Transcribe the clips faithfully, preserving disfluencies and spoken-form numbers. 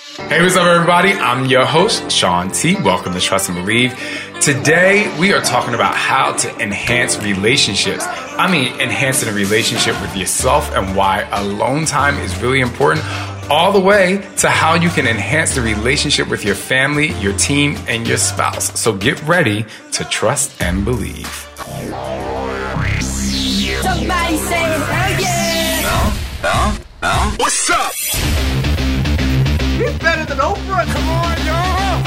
Hey, what's up, everybody? I'm your host, Sean T. Welcome to Trust and Believe. Today, we are talking about how to enhance relationships. I mean, enhancing a relationship with yourself and why alone time is really important, all the way to how you can enhance the relationship with your family, your team, and your spouse. So get ready to trust and believe. Somebody say hell yeah! No, no, no. What's up? He's better than Oprah. Come on, y'all.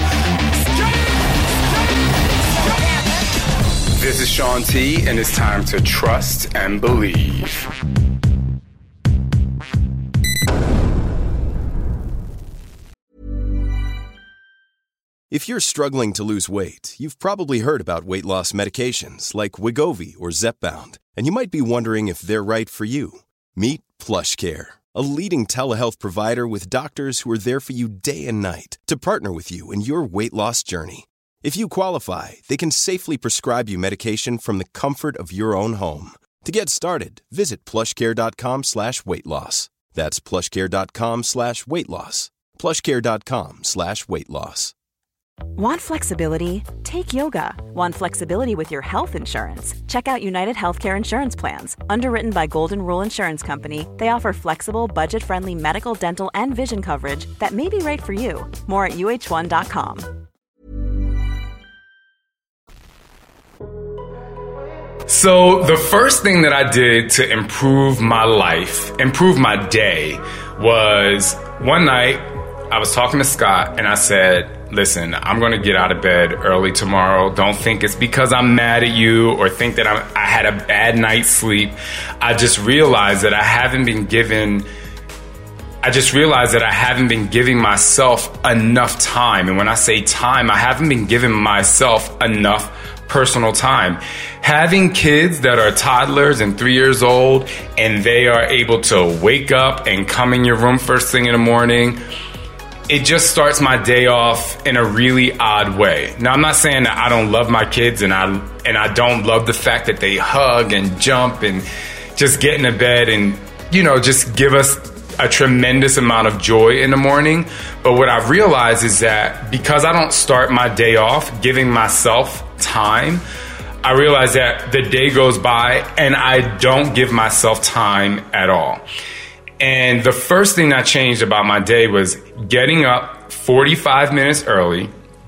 This is Sean T, and it's time to trust and believe. If you're struggling to lose weight, you've probably heard about weight loss medications like Wegovy or Zepbound, and you might be wondering if they're right for you. Meet PlushCare, a leading telehealth provider with doctors who are there for you day and night to partner with you in your weight loss journey. If you qualify, they can safely prescribe you medication from the comfort of your own home. To get started, visit plushcare.com slash weight loss. That's plushcare.com slash weight loss. plushcare.com slash weight loss. Want flexibility? Take yoga. Want flexibility with your health insurance? Check out United Healthcare Insurance Plans. Underwritten by Golden Rule Insurance Company, they offer flexible, budget-friendly medical, dental, and vision coverage that may be right for you. More at U H one dot com. So the first thing that I did to improve my life, improve my day, was one night I was talking to Scott and I said, listen, I'm going to get out of bed early tomorrow. Don't think it's because I'm mad at you or think that I'm, I had a bad night's sleep. I just realized that I haven't been given, I just realized that I haven't been giving myself enough time. And when I say time, I haven't been giving myself enough personal time. Having kids that are toddlers and three years old and they are able to wake up and come in your room first thing in the morning, it just starts my day off in a really odd way. Now, I'm not saying that I don't love my kids and I and I don't love the fact that they hug and jump and just get into bed and, you know, just give us a tremendous amount of joy in the morning. But what I've realized is that because I don't start my day off giving myself time, I realize that the day goes by and I don't give myself time at all. And the first thing that changed about my day was getting up forty-five minutes early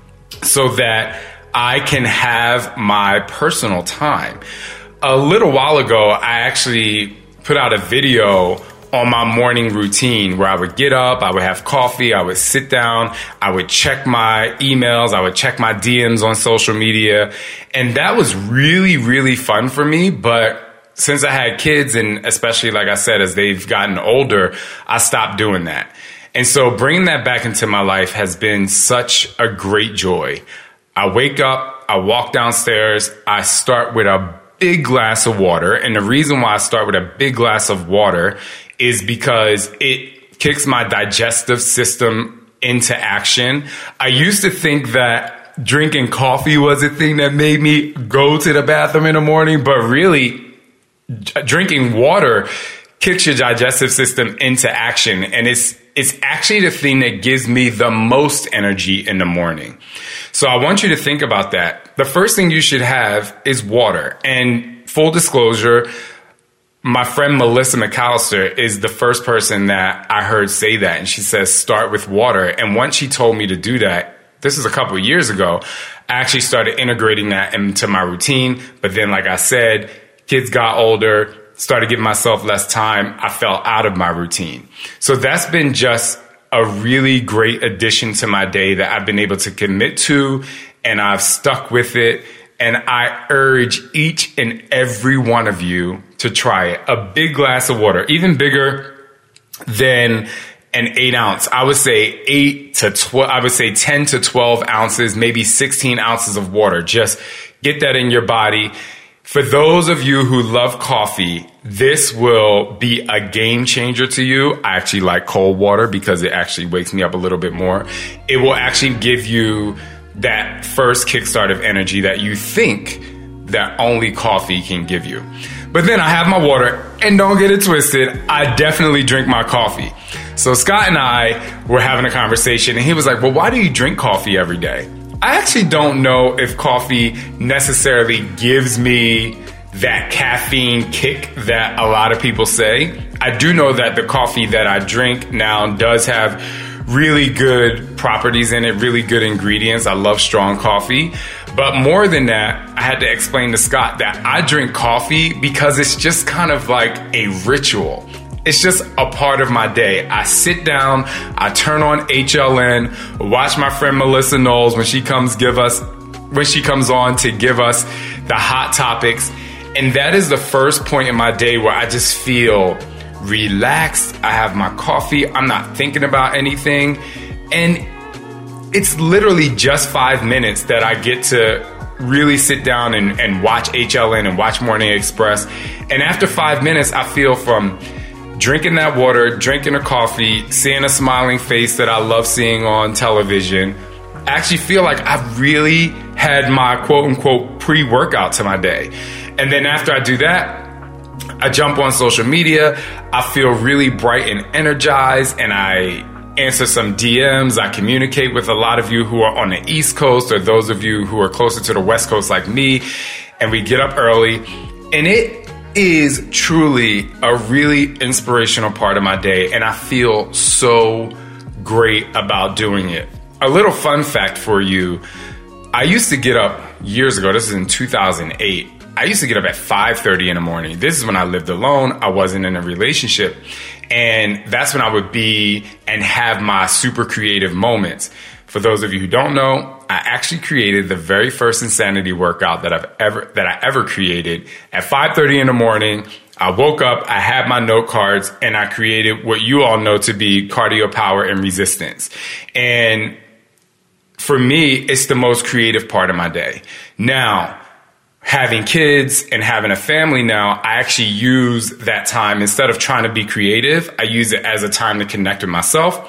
so that I can have my personal time. A little while ago, I actually put out a video on my morning routine where I would get up, I would have coffee, I would sit down, I would check my emails, I would check my D Ms on social media. And that was really, really fun for me. But since I had kids, and especially, like I said, as they've gotten older, I stopped doing that. And so bringing that back into my life has been such a great joy. I wake up, I walk downstairs, I start with a big glass of water. And the reason why I start with a big glass of water is because it kicks my digestive system into action. I used to think that drinking coffee was a thing that made me go to the bathroom in the morning, but really, drinking water kicks your digestive system into action. And it's it's actually the thing that gives me the most energy in the morning. So I want you to think about that. The first thing you should have is water. And full disclosure, my friend Melissa McAllister is the first person that I heard say that. And she says, start with water. And once she told me to do that, this is a couple of years ago, I actually started integrating that into my routine. But then, like I said, kids got older, started giving myself less time. I fell out of my routine. So that's been just a really great addition to my day that I've been able to commit to, and I've stuck with it. And I urge each and every one of you to try it. A big glass of water, even bigger than an eight ounce. I would say eight to twelve, I would say ten to twelve ounces, maybe sixteen ounces of water. Just get that in your body. For those of you who love coffee, this will be a game changer to you. I actually like cold water because it actually wakes me up a little bit more. It will actually give you that first kickstart of energy that you think that only coffee can give you. But then I have my water, and don't get it twisted, I definitely drink my coffee. So Scott and I were having a conversation, and he was like, well, why do you drink coffee every day? I actually don't know if coffee necessarily gives me that caffeine kick that a lot of people say. I do know that the coffee that I drink now does have really good properties in it, really good ingredients. I love strong coffee. But more than that, I had to explain to Scott that I drink coffee because it's just kind of like a ritual. It's just a part of my day. I sit down, I turn on H L N, watch my friend Melissa Knowles when she comes give us, when she comes on to give us the hot topics. And that is the first point in my day where I just feel relaxed. I have my coffee. I'm not thinking about anything. And it's literally just five minutes that I get to really sit down and, and watch H L N and watch Morning Express. And after five minutes, I feel from drinking that water, drinking a coffee, seeing a smiling face that I love seeing on television, I actually feel like I've really had my quote unquote pre-workout to my day. And then after I do that, I jump on social media, I feel really bright and energized, and I answer some D Ms. I communicate with a lot of you who are on the East Coast or those of you who are closer to the West Coast like me, and we get up early. And it is truly a really inspirational part of my day, and I feel so great about doing it. A little fun fact for you, I used to get up years ago, this is in two thousand eight, I used to get up at five thirty in the morning. This is when I lived alone. I wasn't in a relationship. And that's when I would be and have my super creative moments. For those of you who don't know, I actually created the very first insanity workout that I've ever, that I ever created at five thirty in the morning. I woke up, I had my note cards, and I created what you all know to be cardio, power, and resistance. And for me, it's the most creative part of my day. Now, having kids and having a family now, I actually use that time, instead of trying to be creative, I use it as a time to connect with myself.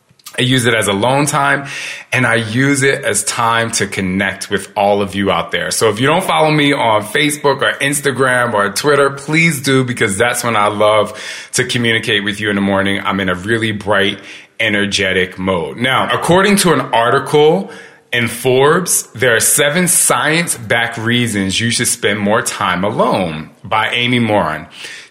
I use it as alone time, and I use it as time to connect with all of you out there. So if you don't follow me on Facebook or Instagram or Twitter, please do, because that's when I love to communicate with you in the morning. I'm in a really bright, energetic mode. Now, according to an article in Forbes, there are seven science-backed reasons you should spend more time alone by Amy Morin.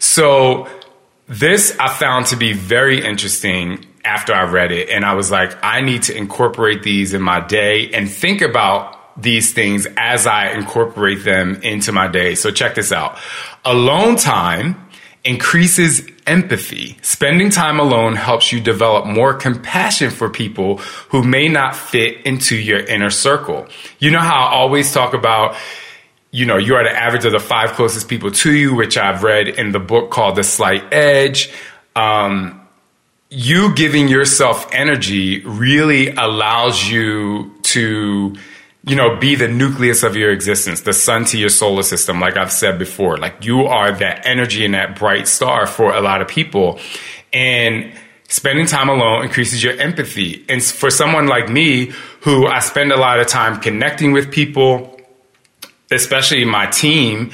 So this I found to be very interesting after I read it. And I was like, I need to incorporate these in my day and think about these things as I incorporate them into my day. So check this out. Alone time increases empathy. Spending time alone helps you develop more compassion for people who may not fit into your inner circle. You know how I always talk about, you know, you are the average of the five closest people to you, which I've read in the book called The Slight Edge. Um, you giving yourself energy really allows you to, you know, be the nucleus of your existence, the sun to your solar system, like I've said before. Like, you are that energy and that bright star for a lot of people. And spending time alone increases your empathy. And for someone like me, who I spend a lot of time connecting with people, especially my team,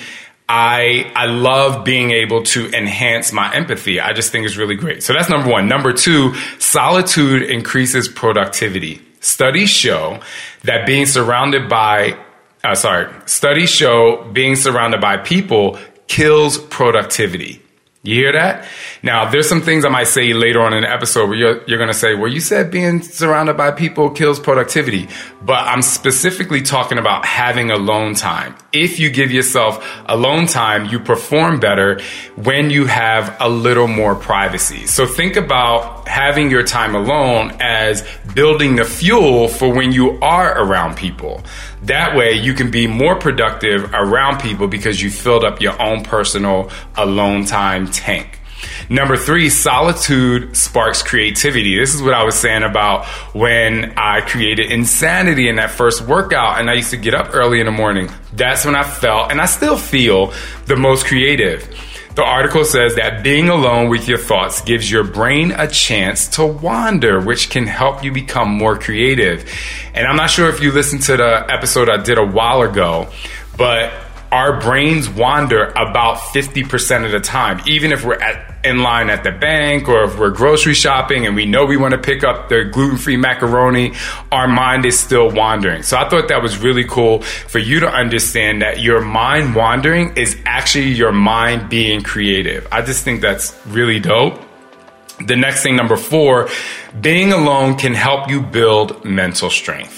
I I love being able to enhance my empathy. I just think it's really great. So that's number one. Number two, solitude increases productivity. Studies show that being surrounded by, uh, sorry, studies show being surrounded by people kills productivity. You hear that? Now, there's some things I might say later on in the episode where you're, you're going to say, well, you said being surrounded by people kills productivity. But I'm specifically talking about having alone time. If you give yourself alone time, you perform better when you have a little more privacy. So think about having your time alone as building the fuel for when you are around people. That way you can be more productive around people because you filled up your own personal alone time tank. Number three, solitude sparks creativity. This is what I was saying about when I created Insanity in that first workout, and I used to get up early in the morning. That's when I felt, and I still feel, the most creative. The article says that being alone with your thoughts gives your brain a chance to wander, which can help you become more creative. And I'm not sure if you listened to the episode I did a while ago, but our brains wander about fifty percent of the time. Even if we're at, in line at the bank or if we're grocery shopping and we know we want to pick up the gluten-free macaroni, our mind is still wandering. So I thought that was really cool for you to understand that your mind wandering is actually your mind being creative. I just think that's really dope. The next thing, number four, being alone can help you build mental strength.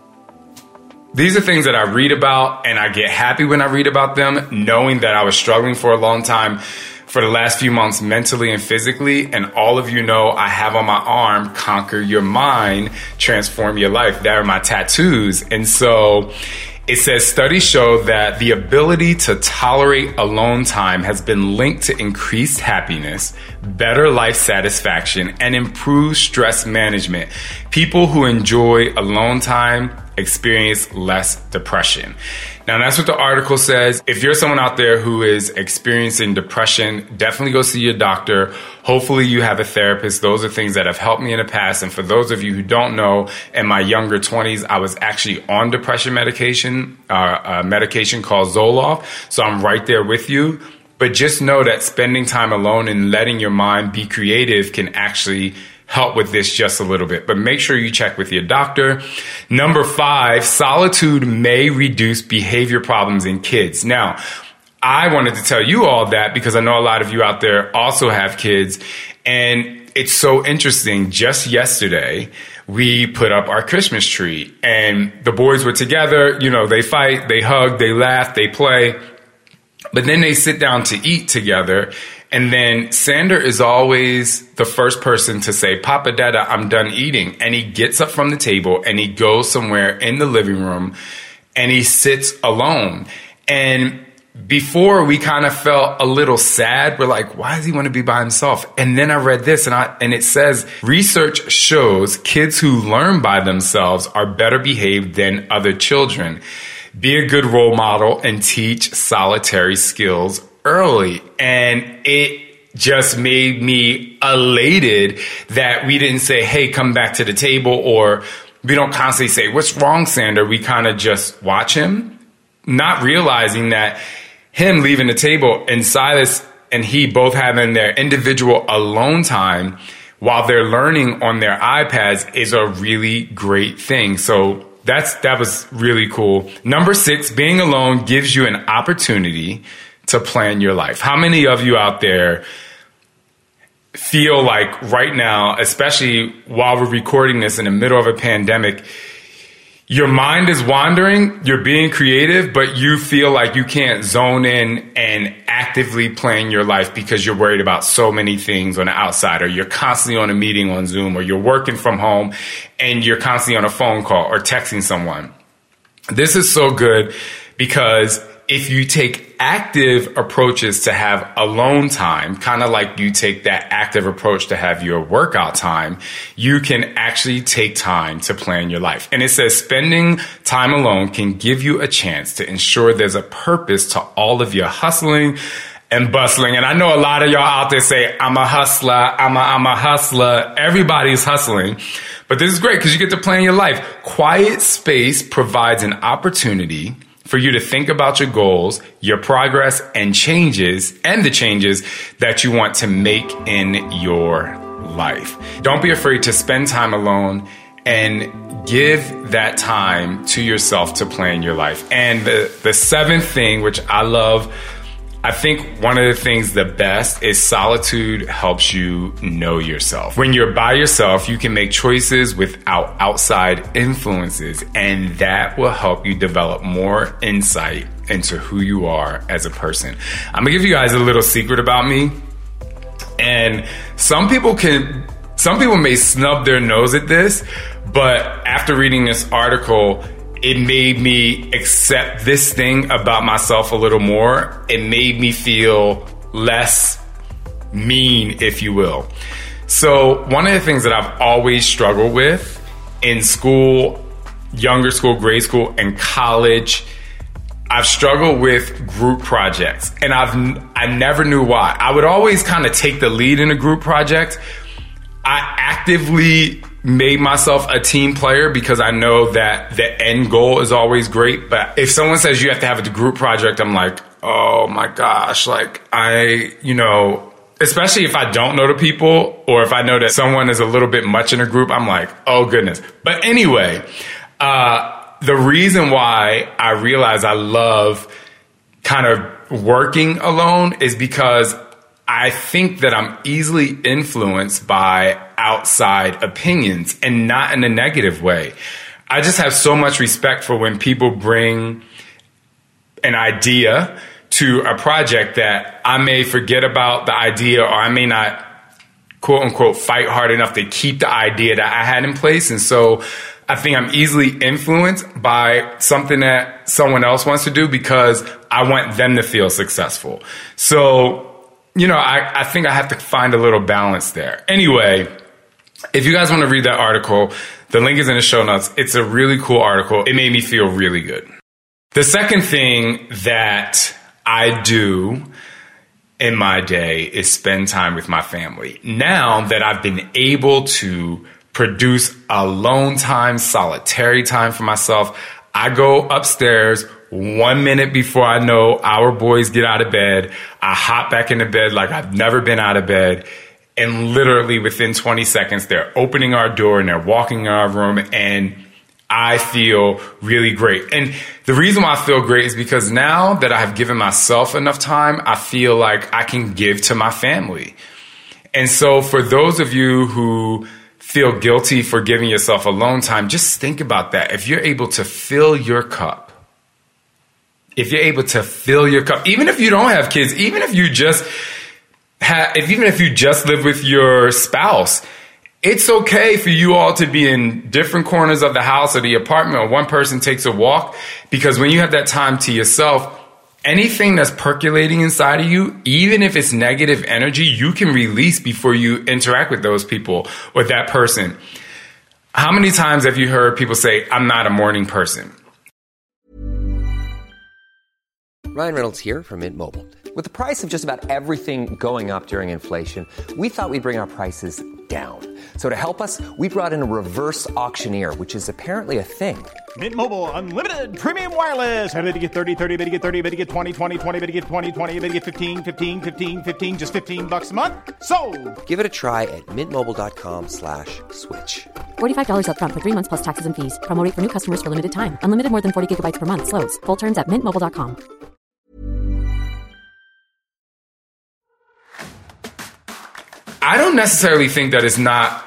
These are things that I read about, and I get happy when I read about them, knowing that I was struggling for a long time for the last few months mentally and physically. And all of you know I have on my arm, Conquer Your Mind, Transform Your Life. That are my tattoos. And so it says studies show that the ability to tolerate alone time has been linked to increased happiness, better life satisfaction, and improved stress management. People who enjoy alone time experience less depression. Now, that's what the article says. If you're someone out there who is experiencing depression, definitely go see your doctor. Hopefully you have a therapist. Those are things that have helped me in the past. And for those of you who don't know, in my younger twenties, I was actually on depression medication, uh, a medication called Zoloft. So I'm right there with you. But just know that spending time alone and letting your mind be creative can actually help with this just a little bit. But make sure you check with your doctor. Number five, solitude may reduce behavior problems in kids. Now, I wanted to tell you all that because I know a lot of you out there also have kids. And it's so interesting. Just yesterday, we put up our Christmas tree and the boys were together. You know, they fight, they hug, they laugh, they play. But then they sit down to eat together. And then Sander is always the first person to say, Papa, Dada, I'm done eating. And he gets up from the table and he goes somewhere in the living room and he sits alone. And before we kind of felt a little sad. We're like, why does he want to be by himself? And then I read this and I, and it says research shows kids who learn by themselves are better behaved than other children. Be a good role model and teach solitary skills early. And it just made me elated that we didn't say, hey, come back to the table, or we don't constantly say, what's wrong, Sander? We kind of just watch him, not realizing that him leaving the table and Silas and he both having their individual alone time while they're learning on their iPads is a really great thing. So that's that was really cool. Number six, being alone gives you an opportunity to plan your life. How many of you out there feel like right now, especially while we're recording this in the middle of a pandemic, your mind is wandering, you're being creative, but you feel like you can't zone in and actively plan your life because you're worried about so many things on the outside, or you're constantly on a meeting on Zoom, or you're working from home and you're constantly on a phone call or texting someone. This is so good because if you take active approaches to have alone time, kind of like you take that active approach to have your workout time, you can actually take time to plan your life. And it says spending time alone can give you a chance to ensure there's a purpose to all of your hustling and bustling. And I know a lot of y'all out there say, I'm a hustler, I'm a, I'm a hustler. Everybody's hustling. But this is great because you get to plan your life. Quiet space provides an opportunity for you to think about your goals, your progress, and changes, and the changes that you want to make in your life. Don't be afraid to spend time alone and give that time to yourself to plan your life. And the, the seventh thing, which I love, I think one of the things the best is solitude helps you know yourself. When you're by yourself, you can make choices without outside influences, and that will help you develop more insight into who you are as a person. I'm gonna give you guys a little secret about me. And some people can, some people may snub their nose at this, but after reading this article, it made me accept this thing about myself a little more. It made me feel less mean, if you will. So one of the things that I've always struggled with in school, younger school, grade school, and college, I've struggled with group projects. And I've I never knew why. I would always kind of take the lead in a group project. I actively made myself a team player because I know that the end goal is always great. But if someone says you have to have a group project, I'm like, oh my gosh, like I, you know, especially if I don't know the people or if I know that someone is a little bit much in a group, I'm like, oh goodness. But anyway, uh, the reason why I realize I love kind of working alone is because I think that I'm easily influenced by outside opinions and not in a negative way. I just have so much respect for when people bring an idea to a project that I may forget about the idea, or I may not, quote unquote, fight hard enough to keep the idea that I had in place. And so I think I'm easily influenced by something that someone else wants to do because I want them to feel successful. So, you know, I, I think I have to find a little balance there. Anyway, if you guys want to read that article, the link is in the show notes. It's a really cool article. It made me feel really good. The second thing that I do in my day is spend time with my family. Now that I've been able to produce alone time, solitary time for myself, I go upstairs one minute before I know our boys get out of bed. I hop back into bed like I've never been out of bed. And literally within twenty seconds, they're opening our door and they're walking in our room, and I feel really great. And the reason why I feel great is because now that I have given myself enough time, I feel like I can give to my family. And so for those of you who feel guilty for giving yourself alone time, just think about that. If you're able to fill your cup, if you're able to fill your cup, even if you don't have kids, even if you just have, if, even if you just live with your spouse, it's okay for you all to be in different corners of the house or the apartment, or one person takes a walk, because when you have that time to yourself, anything that's percolating inside of you, even if it's negative energy, you can release before you interact with those people or that person. How many times have you heard people say, I'm not a morning person? Ryan Reynolds here from Mint Mobile. With the price of just about everything going up during inflation, we thought we'd bring our prices down. So to help us, we brought in a reverse auctioneer, which is apparently a thing. Mint Mobile Unlimited Premium Wireless. How to get thirty, thirty, how to get thirty, how to get twenty, twenty, twenty, how to get twenty, twenty, how to get fifteen, fifteen, fifteen, fifteen, just fifteen bucks a month? Sold! Give it a try at mintmobile.com slash switch. forty-five dollars up front for three months plus taxes and fees. Promo rate for new customers for limited time. Unlimited more than forty gigabytes per month. Slows full terms at mint mobile dot com. I don't necessarily think that it's not,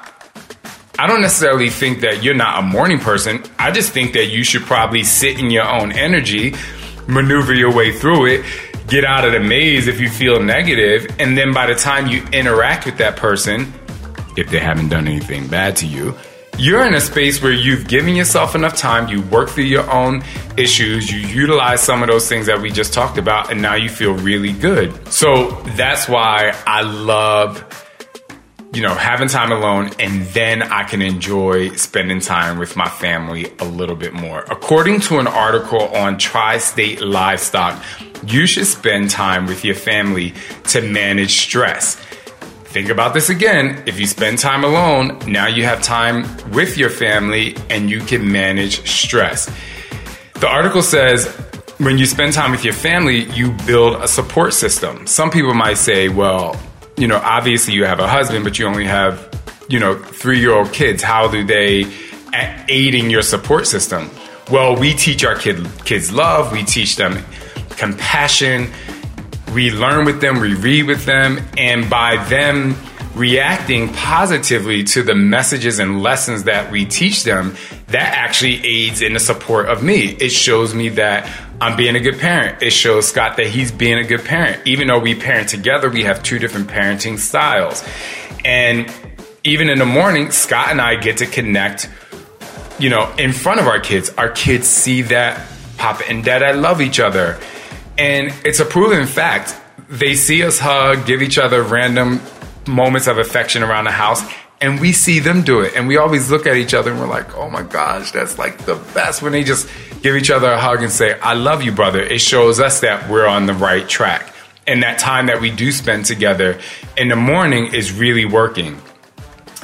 I don't necessarily think that you're not a morning person. I just think that you should probably sit in your own energy, maneuver your way through it, get out of the maze if you feel negative, and then by the time you interact with that person, if they haven't done anything bad to you, you're in a space where you've given yourself enough time, you work through your own issues, you utilize some of those things that we just talked about, and now you feel really good. So that's why I love, you know, having time alone, and then I can enjoy spending time with my family a little bit more. According to an article on Tri-State Livestock, you should spend time with your family to manage stress. Think about this again. If you spend time alone, now you have time with your family and you can manage stress. The article says when you spend time with your family, you build a support system. Some people might say, well, you know, obviously you have a husband, but you only have, you know, three-year-old kids. How do they aid in your support system? Well, we teach our kid, kids love. We teach them compassion. We learn with them. We read with them. And by them reacting positively to the messages and lessons that we teach them, that actually aids in the support of me. It shows me that I'm being a good parent. It shows Scott that he's being a good parent. Even though we parent together, we have two different parenting styles. And even in the morning, Scott and I get to connect, you know, in front of our kids. Our kids see that Papa and Dada love each other. And it's a proven fact. They see us hug, give each other random moments of affection around the house, and we see them do it. And we always look at each other and we're like, oh my gosh, that's like the best, when they just give each other a hug and say, I love you, brother. It shows us that we're on the right track. And that time that we do spend together in the morning is really working.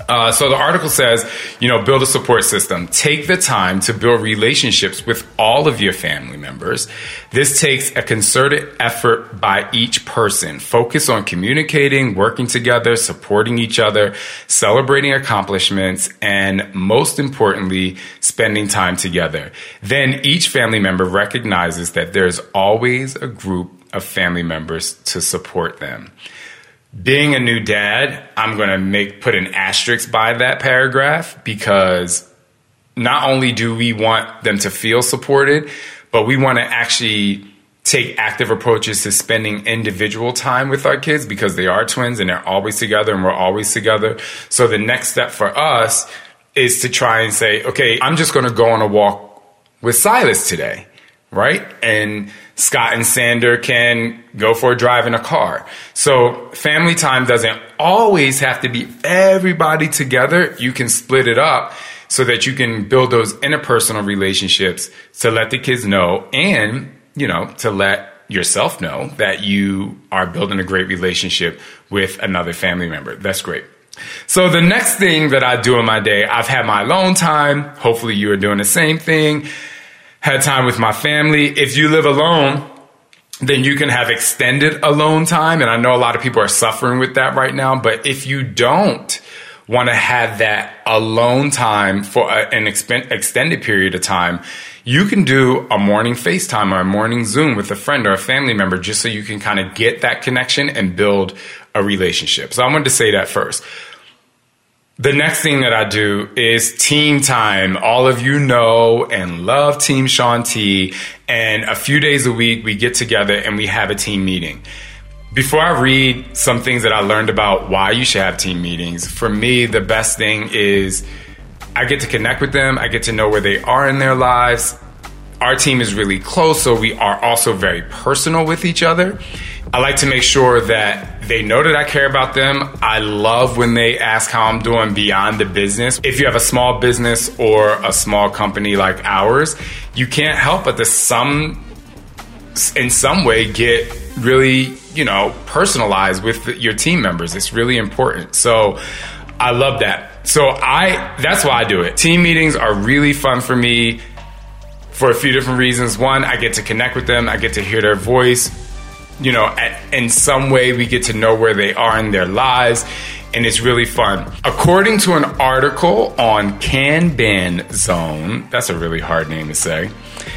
Uh, so the article says, you know, build a support system. Take the time to build relationships with all of your family members. This takes a concerted effort by each person. Focus on communicating, working together, supporting each other, celebrating accomplishments, and most importantly, spending time together. Then each family member recognizes that there's always a group of family members to support them. Being a new dad, I'm going to make put an asterisk by that paragraph, because not only do we want them to feel supported, but we want to actually take active approaches to spending individual time with our kids, because they are twins and they're always together and we're always together. So the next step for us is to try and say, okay, I'm just going to go on a walk with Silas today, right? And Scott and Sander can go for a drive in a car. So family time doesn't always have to be everybody together. You can split it up so that you can build those interpersonal relationships to let the kids know, and, you know, to let yourself know that you are building a great relationship with another family member. That's great. So the next thing that I do in my day, I've had my alone time. Hopefully you are doing the same thing. Had time with my family. If you live alone, then you can have extended alone time. And I know a lot of people are suffering with that right now. But if you don't want to have that alone time for a, an expen- extended period of time, you can do a morning FaceTime or a morning Zoom with a friend or a family member, just so you can kind of get that connection and build a relationship. So I wanted to say that first. The next thing that I do is team time. All of you know and love Team Shaun T. And a few days a week, we get together and we have a team meeting. Before I read some things that I learned about why you should have team meetings, for me, the best thing is I get to connect with them. I get to know where they are in their lives. Our team is really close, so we are also very personal with each other. I like to make sure that they know that I care about them. I love when they ask how I'm doing beyond the business. If you have a small business or a small company like ours, you can't help but to some, in some way get really, you know, personalized with your team members. It's really important. So I love that. So I, that's why I do it. Team meetings are really fun for me for a few different reasons. One, I get to connect with them. I get to hear their voice. You know, at, in some way we get to know where they are in their lives, and it's really fun. According to an article on Kanban Zone, that's a really hard name to say,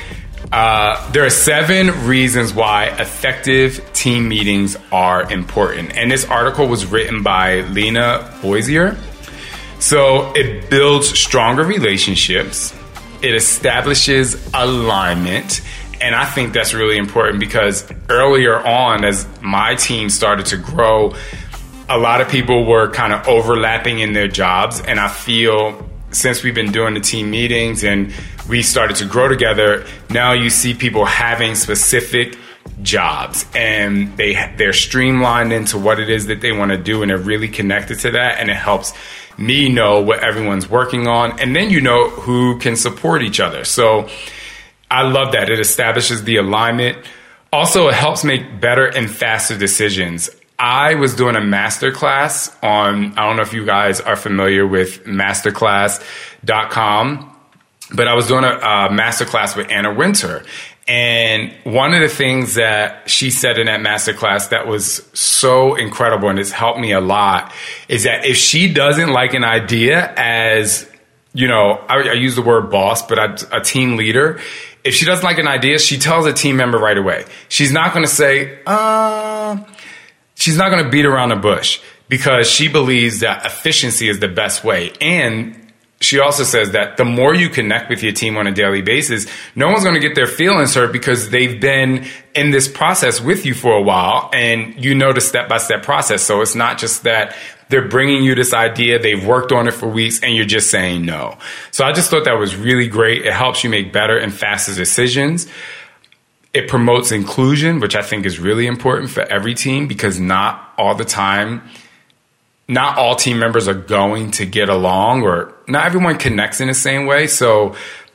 uh, there are seven reasons why effective team meetings are important. And this article was written by Lena Boisier. So it builds stronger relationships. It establishes alignment. And I think that's really important, because earlier on, as my team started to grow, a lot of people were kind of overlapping in their jobs. And I feel since we've been doing the team meetings and we started to grow together, now you see people having specific jobs, and they, they're streamlined into what it is that they want to do, and they're really connected to that. And it helps me know what everyone's working on. And then you know who can support each other. So I love that. It establishes the alignment. Also, it helps make better and faster decisions. I was doing a masterclass on, I don't know if you guys are familiar with masterclass dot com, but I was doing a, a masterclass with Anna Winter. And one of the things that she said in that masterclass that was so incredible, and it's helped me a lot, is that if she doesn't like an idea as, you know, I, I use the word boss, but I, a team leader, if she doesn't like an idea, she tells a team member right away. She's not going to say, uh, she's not going to beat around the bush, because she believes that efficiency is the best way. And she also says that the more you connect with your team on a daily basis, no one's going to get their feelings hurt, because they've been in this process with you for a while, and you know the step-by-step process. So it's not just that they're bringing you this idea, they've worked on it for weeks, and you're just saying no. So I just thought that was really great. It helps you make better and faster decisions. It promotes inclusion, which I think is really important for every team, because not all the time, not all team members are going to get along, or not everyone connects in the same way. So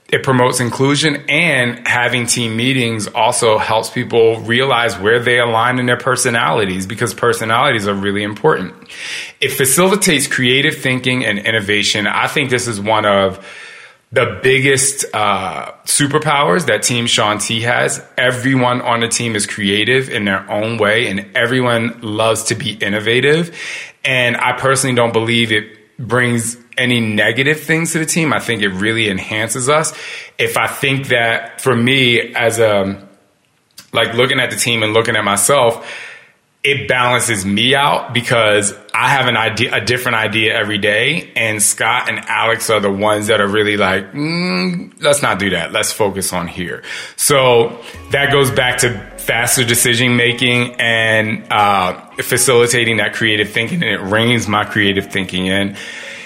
it promotes inclusion, and having team meetings also helps people realize where they align in their personalities, because personalities are really important. It facilitates creative thinking and innovation. I think this is one of the biggest uh, superpowers that Team Shaun T has. Everyone on the team is creative in their own way, and everyone loves to be innovative. And I personally don't believe it brings any negative things to the team. I think it really enhances us. If I think that, for me, as a, like looking at the team and looking at myself, it balances me out, because I have an idea, a different idea every day. And Scott and Alex are the ones that are really like, mm, let's not do that. Let's focus on here. So that goes back to faster decision making and uh, facilitating that creative thinking. And it reins my creative thinking in.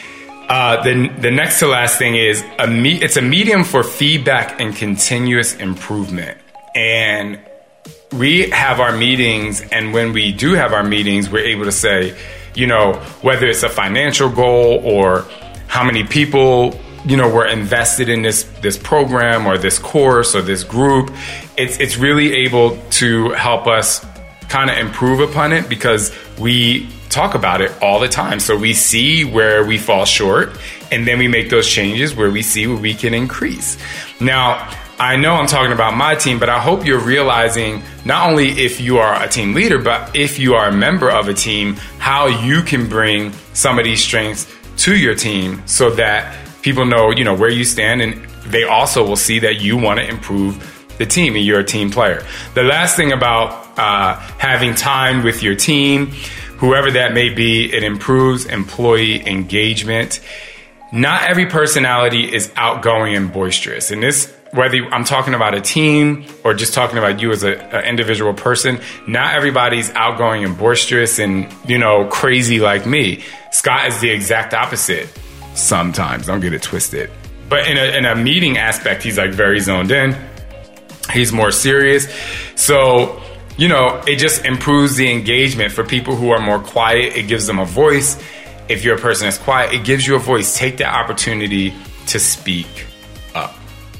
Uh, the, the next to last thing is a me- it's a medium for feedback and continuous improvement. And we have our meetings, and when we do have our meetings, we're able to say, you know, whether it's a financial goal or how many people, you know, were invested in this this program or this course or this group, it's it's really able to help us kind of improve upon it, because we talk about it all the time. So we see where we fall short, and then we make those changes where we see where we can increase. Now, I know I'm talking about my team, but I hope you're realizing not only if you are a team leader, but if you are a member of a team, how you can bring some of these strengths to your team so that people know, you know, where you stand, and they also will see that you want to improve the team and you're a team player. The last thing about uh, having time with your team, whoever that may be, it improves employee engagement. Not every personality is outgoing and boisterous. And this, whether I'm talking about a team or just talking about you as an individual person, not everybody's outgoing and boisterous and, you know, crazy like me. Scott is the exact opposite. Sometimes, don't get it twisted. But in a, in a meeting aspect, he's like very zoned in. He's more serious. So, you know, it just improves the engagement for people who are more quiet. It gives them a voice. If you're a person that's quiet, it gives you a voice. Take the opportunity to speak up.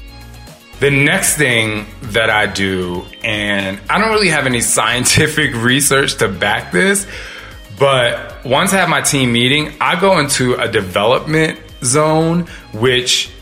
The next thing that I do, and I don't really have any scientific research to back this, but once I have my team meeting, I go into a development zone, which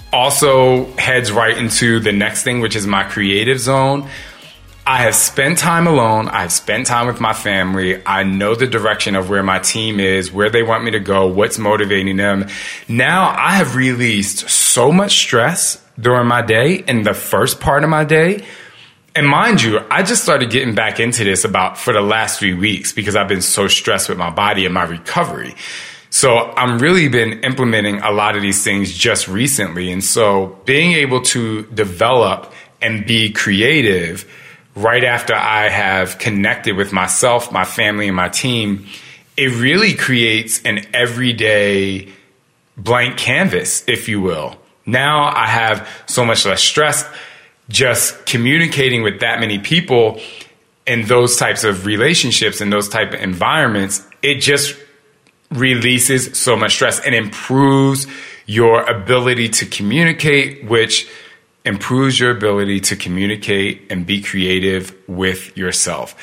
also heads right into the next thing, which is my creative zone. I have spent time alone. I've spent time with my family. I know the direction of where my team is, where they want me to go, what's motivating them. Now I have released so much stress during my day, in the first part of my day. And mind you, I just started getting back into this about for the last three weeks because I've been so stressed with my body and my recovery. So I'm really been implementing a lot of these things just recently. And so being able to develop and be creative right after I have connected with myself, my family, and my team, it really creates an everyday blank canvas, if you will. Now I have so much less stress just communicating with that many people in those types of relationships and those type of environments. It just releases so much stress and improves your ability to communicate, which improves your ability to communicate and be creative with yourself.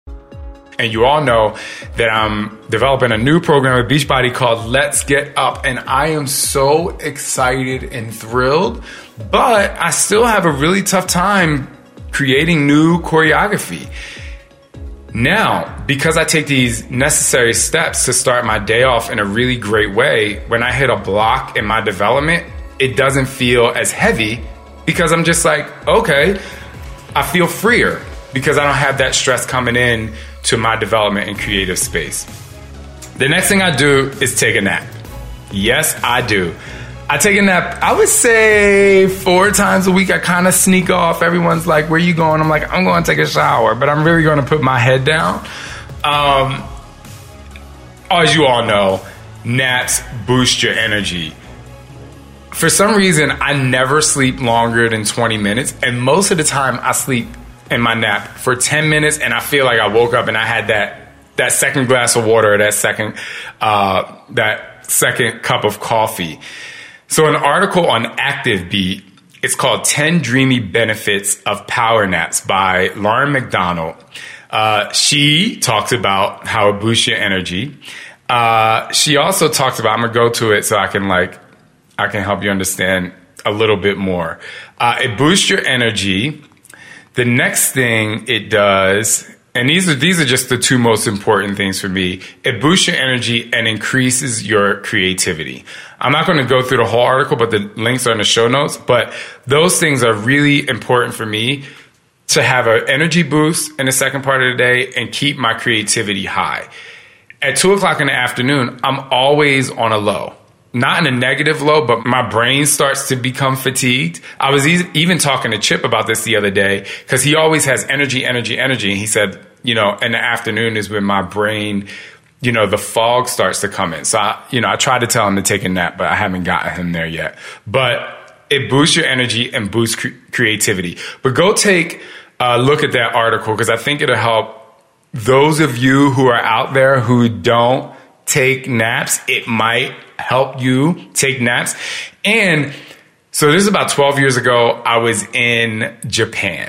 And you all know that I'm developing a new program at Beachbody called Let's Get Up. And I am so excited and thrilled, but I still have a really tough time creating new choreography. Now, because I take these necessary steps to start my day off in a really great way, when I hit a block in my development, it doesn't feel as heavy because I'm just like, okay, I feel freer because I don't have that stress coming in to my development and creative space. The next thing I do is take a nap. Yes, I do. I take a nap, I would say four times a week. I kind of sneak off. Everyone's like, where you going? I'm like, I'm going to take a shower, but I'm really going to put my head down. Um, as you all know, naps boost your energy. For some reason, I never sleep longer than twenty minutes. And most of the time I sleep in my nap for ten minutes. And I feel like I woke up and I had that, that second glass of water, or that second, uh, that second cup of coffee. So an article on ActiveBeat It's called ten Dreamy Benefits of Power Naps by Lauren McDonald. Uh, she talks about how it boosts your energy. Uh, she also talks about, I'm going to go to it so I can like, I can help you understand a little bit more. Uh, it boosts your energy. The next thing it does, and these are, these are just the two most important things for me. It boosts your energy and increases your creativity. I'm not going to go through the whole article, but the links are in the show notes. But those things are really important for me to have an energy boost in the second part of the day and keep my creativity high. At two o'clock in the afternoon, I'm always on a low. Not in a negative low, but my brain starts to become fatigued. I was e- even talking to Chip about this the other day because he always has energy, energy, energy. And he said, you know, in the afternoon is when my brain, you know, the fog starts to come in. So, I, you know, I tried to tell him to take a nap, but I haven't gotten him there yet. But it boosts your energy and boosts cre- creativity. But go take a look at that article because I think it'll help those of you who are out there who don't take naps. It might help you take naps. And so this is about twelve years ago. I was in Japan.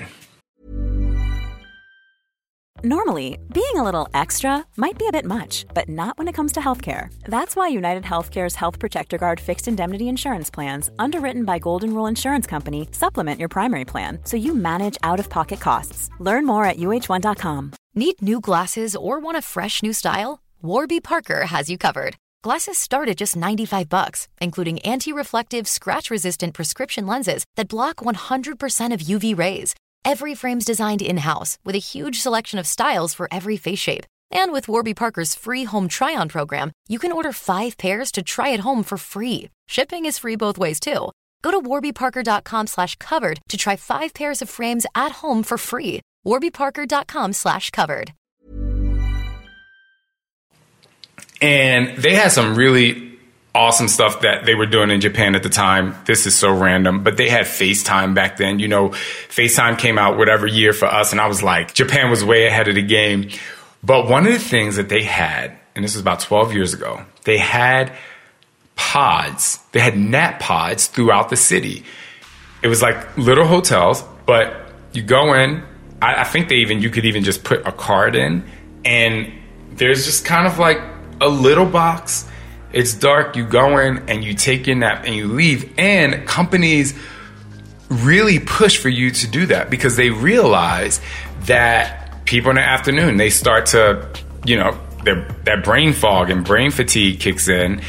Normally, being a little extra might be a bit much, but not when it comes to healthcare. That's why United Healthcare's Health Protector Guard fixed indemnity insurance plans, underwritten by Golden Rule Insurance Company, supplement your primary plan so you manage out-of-pocket costs. Learn more at U H one dot com. Need new glasses or want a fresh new style? Warby Parker has you covered. Glasses start at just ninety-five bucks, including anti-reflective, scratch-resistant prescription lenses that block one hundred percent of U V rays. Every frame's designed in-house with a huge selection of styles for every face shape. And with Warby Parker's free home try-on program, you can order five pairs to try at home for free. Shipping is free both ways, too. Go to warbyparker.com slash covered to try five pairs of frames at home for free. warbyparker.com slash covered. And they had some really awesome stuff that they were doing in Japan at the time. This is so random, but they had FaceTime back then. You know, FaceTime came out whatever year for us, and I was like, Japan was way ahead of the game. But one of the things that they had, and this was about twelve years ago, they had pods. They had nap pods throughout the city. It was like little hotels, but you go in, I, I think they even, you could even just put a card in, and there's just kind of like a little box. It's dark, you go in and you take your nap and you leave. And companies really push for you to do that because they realize that people in the afternoon, they start to, you know, their, that brain fog and brain fatigue kicks in.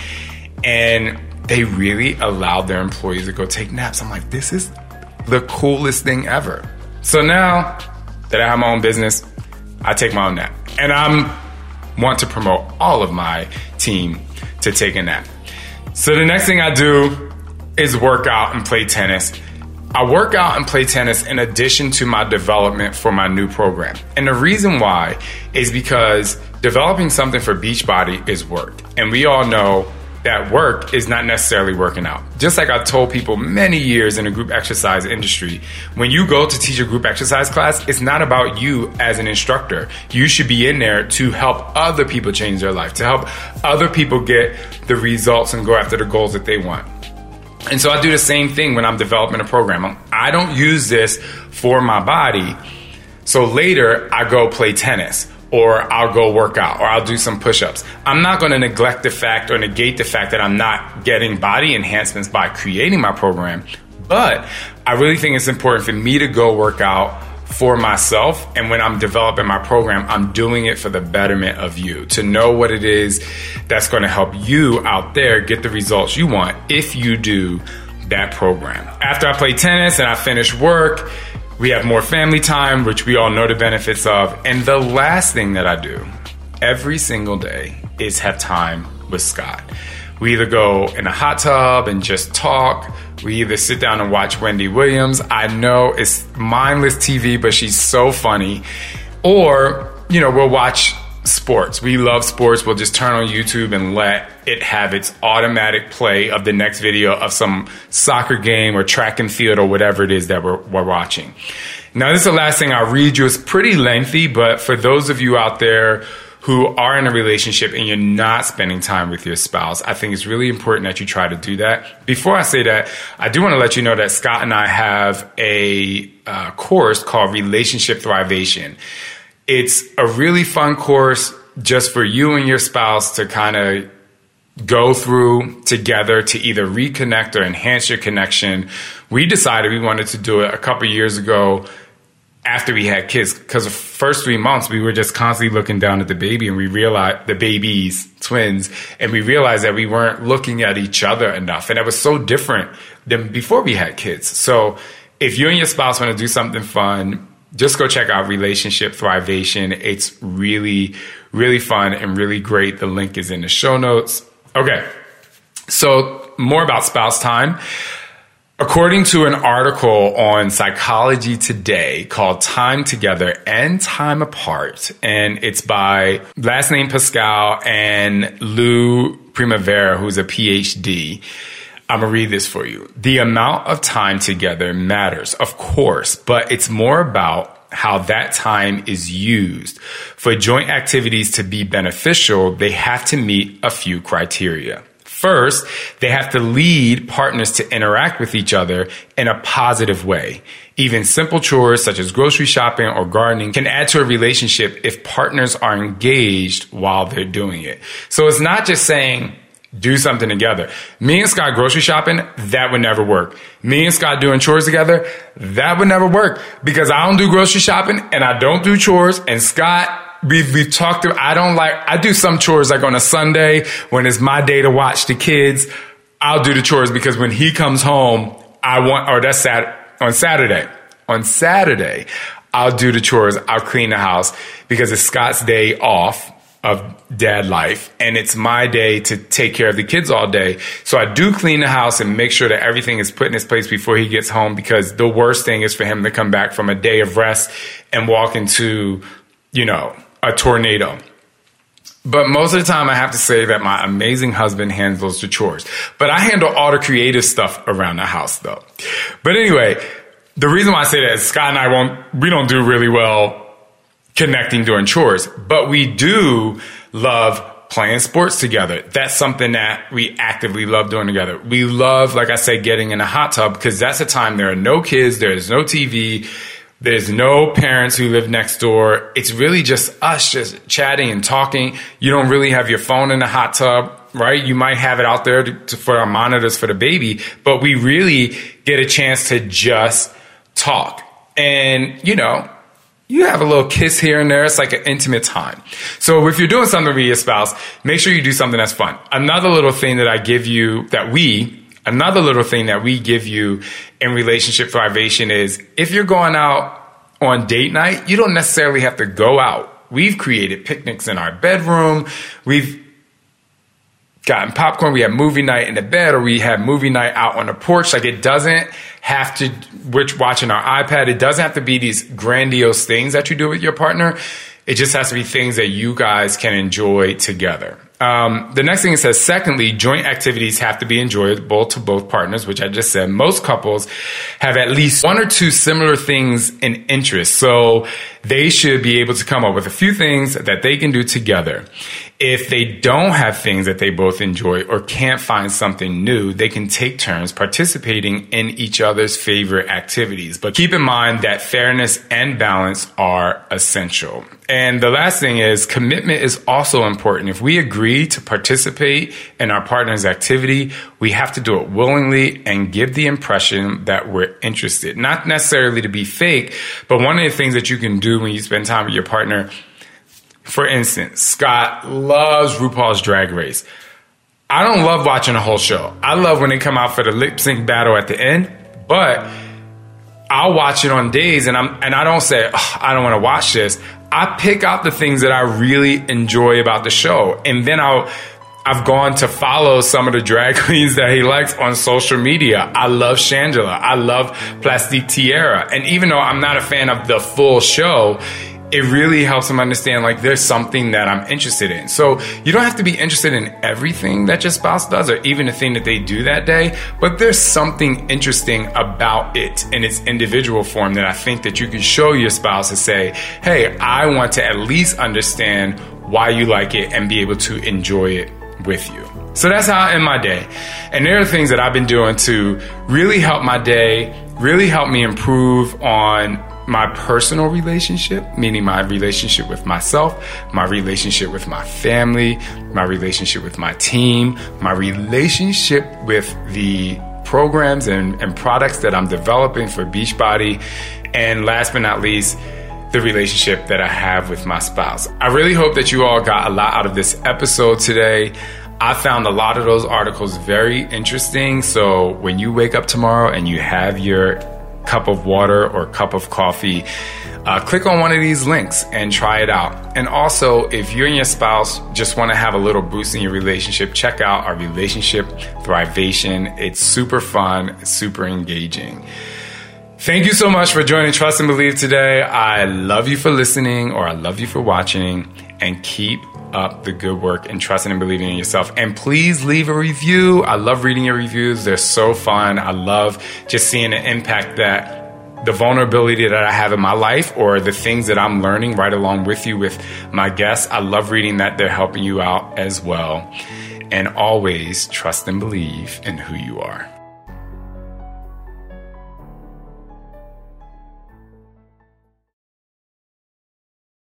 And they really allow their employees to go take naps. I'm like, this is the coolest thing ever. So now that I have my own business, I take my own nap. And I'm want to promote all of my team to take a nap. So the next thing I do is work out and play tennis. I work out and play tennis in addition to my development for my new program. And the reason why is because developing something for Beachbody is work. And we all know that work is not necessarily working out. Just like I told people many years in the group exercise industry, when you go to teach a group exercise class, it's not about you as an instructor. You should be in there to help other people change their life, to help other people get the results and go after the goals that they want. And so I do the same thing when I'm developing a program. I don't use this for my body. So later I go play tennis, or I'll go work out, or I'll do some push-ups. I'm not going to neglect the fact or negate the fact that I'm not getting body enhancements by creating my program. But I really think it's important for me to go work out for myself. And when I'm developing my program, I'm doing it for the betterment of you, to know what it is that's going to help you out there get the results you want if you do that program. After I play tennis and I finish work, we have more family time, which we all know the benefits of. And the last thing that I do every single day is have time with Scott. We either go in a hot tub and just talk. We either sit down and watch Wendy Williams. I know it's mindless T V, but she's so funny. Or, you know, we'll watch sports. We love sports. We'll just turn on YouTube and let it have its automatic play of the next video of some soccer game or track and field or whatever it is that we're, we're watching. Now, this is the last thing I'll read you. It's pretty lengthy, but for those of you out there who are in a relationship and you're not spending time with your spouse, I think it's really important that you try to do that. Before I say that, I do want to let you know that Scott and I have a uh, course called Relationship Thrivation. It's a really fun course just for you and your spouse to kind of go through together to either reconnect or enhance your connection. We decided we wanted to do it a couple years ago after we had kids, because the first three months we were just constantly looking down at the baby, and we realized the babies, twins, and we realized that we weren't looking at each other enough. And it was so different than before we had kids. So if you and your spouse want to do something fun, just go check out Relationship Thrivation. It's really, really fun and really great. The link is in the show notes. Okay, so more about spouse time. According to an article on Psychology Today called Time Together and Time Apart, and it's by last name Pascal and Lou Primavera, who's a P H D. I'm going to read this for you. The amount of time together matters, of course, but it's more about how that time is used. For joint activities to be beneficial, they have to meet a few criteria. First, they have to lead partners to interact with each other in a positive way. Even simple chores such as grocery shopping or gardening can add to a relationship if partners are engaged while they're doing it. So it's not just saying, do something together. Me and Scott grocery shopping, that would never work. Me and Scott doing chores together, that would never work, because I don't do grocery shopping and I don't do chores, and Scott, We've, we've talked through, I don't like, I do some chores like on a Sunday when it's my day to watch the kids. I'll do the chores because when he comes home, I want, or that's Sat, on Saturday. On Saturday, I'll do the chores. I'll clean the house because it's Scott's day off of dad life, and it's my day to take care of the kids all day. So I do clean the house and make sure that everything is put in its place before he gets home, because the worst thing is for him to come back from a day of rest and walk into, you know, a tornado. But most of the time I have to say that my amazing husband handles the chores. But I handle all the creative stuff around the house though. But anyway, the reason why I say that is Scott and I won't, we don't do really well connecting during chores, but we do love playing sports together. That's something that we actively love doing together. We love, like I said, getting in a hot tub, because that's a time there are no kids, there's no T V, there's no parents who live next door. It's really just us just chatting and talking. You don't really have your phone in the hot tub, right? You might have it out there to, to, for our monitors for the baby, but we really get a chance to just talk. And, you know, you have a little kiss here and there. It's like an intimate time. So if you're doing something with your spouse, make sure you do something that's fun. Another little thing that I give you, that we, another little thing that we give you in Relationship Thrivation is, if you're going out on date night, you don't necessarily have to go out. We've created picnics in our bedroom. We've gotten popcorn. We have movie night in the bed, or we have movie night out on the porch. Like, it doesn't have to, we're watching our iPad. It doesn't have to be these grandiose things that you do with your partner. It just has to be things that you guys can enjoy together. Um, the next thing it says, secondly, joint activities have to be enjoyable to both partners, which I just said. Most couples have at least one or two similar things in interest, so they should be able to come up with a few things that they can do together. If they don't have things that they both enjoy or can't find something new, they can take turns participating in each other's favorite activities. But keep in mind that fairness and balance are essential. And the last thing is, commitment is also important. If we agree to participate in our partner's activity, we have to do it willingly and give the impression that we're interested. Not necessarily to be fake, but one of the things that you can do when you spend time with your partner, for instance, Scott loves RuPaul's Drag Race. I don't love watching the whole show. I love when they come out for the lip sync battle at the end, but I'll watch it on days, and I'm and I don't say, oh, I don't want to watch this. I pick out the things that I really enjoy about the show, and then I'll I've gone to follow some of the drag queens that he likes on social media. I love Shangela. I love Plastique Tiara. And even though I'm not a fan of the full show, it really helps them understand, like, there's something that I'm interested in. So you don't have to be interested in everything that your spouse does, or even the thing that they do that day, but there's something interesting about it in its individual form that I think that you can show your spouse to say, hey, I want to at least understand why you like it, and be able to enjoy it with you. So that's how I end my day. And there are things that I've been doing to really help my day, really help me improve on my personal relationship, meaning my relationship with myself, my relationship with my family, my relationship with my team, my relationship with the programs and, and products that I'm developing for Beachbody, and last but not least, the relationship that I have with my spouse. I really hope that you all got a lot out of this episode today. I found a lot of those articles very interesting. So when you wake up tomorrow and you have your cup of water or cup of coffee, uh, click on one of these links and try it out. And also, if you and your spouse just want to have a little boost in your relationship, check out our Relationship Thrivation. It's super fun, it's super engaging. Thank you so much for joining Trust and Believe today. I love you for listening, or I love you for watching, and keep up the good work and trusting and believing in yourself. And please leave a review. I love reading your reviews. They're so fun. I love just seeing the impact that the vulnerability that I have in my life, or the things that I'm learning right along with you with my guests. I love reading that they're helping you out as well. And always trust and believe in who you are.